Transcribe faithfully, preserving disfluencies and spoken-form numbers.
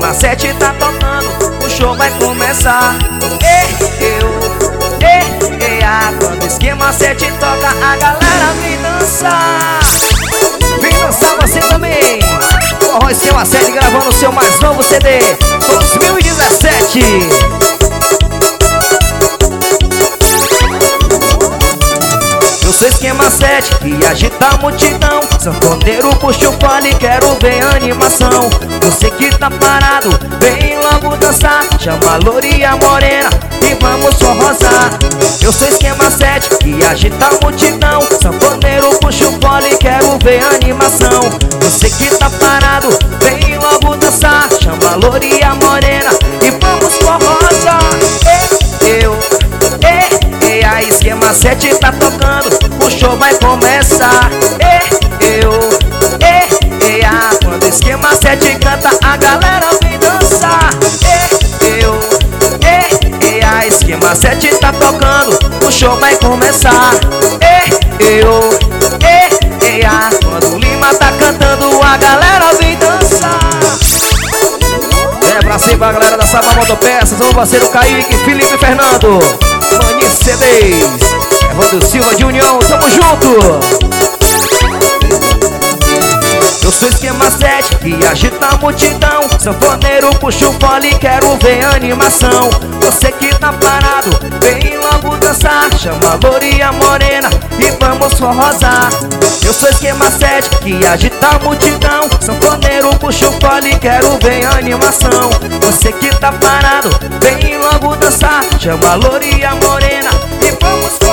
esquema sete tá tocando, o show vai começar. E eu, e, e a, quando o esquema sete toca, a galera vem dançar. Vem dançar você também. Forró Esquema sete gravando o seu mais novo C D dois mil e dezessete. Eu sou Esquema sete e agita a multidão. Sanfoneiro puxa o fole, quero ver animação. Você que tá parado, vem logo dançar. Chama a loura e a morena e vamos forrosar. Eu sou Esquema sete e agita a multidão. Sanfoneiro puxa o fole, quero ver animação. Você que tá parado, vem logo dançar. Chama a loura e a morena e vamos forrosar. Eu, e, e a Esquema sete tá tocando, o show vai começar. E, eu, e, e a, quando o Esquema sete canta, a galera vem dançar. E, eu, e, e a Esquema sete tá tocando, o show vai começar. E, eu, e, e a, quando o Lima tá cantando, a galera vem dançar. É pra cima a galera da Saba Motopeças, o parceiro Kaique, Felipe Fernando, Manis C Ds, Evandro Silva de União, tamo junto. Eu sou Esquema sete e agita a multidão. Sanfoneiro puxa o fole, quero ver animação. Você que tá parado, vem logo dançar. Chama a loura e a morena e vamos forrosar. Eu sou Esquema sete e agita a multidão. Sanfoneiro puxa o fole, quero ver animação. Você que tá parado, vem logo dançar. Chama a loura e a morena e vamos forrosar.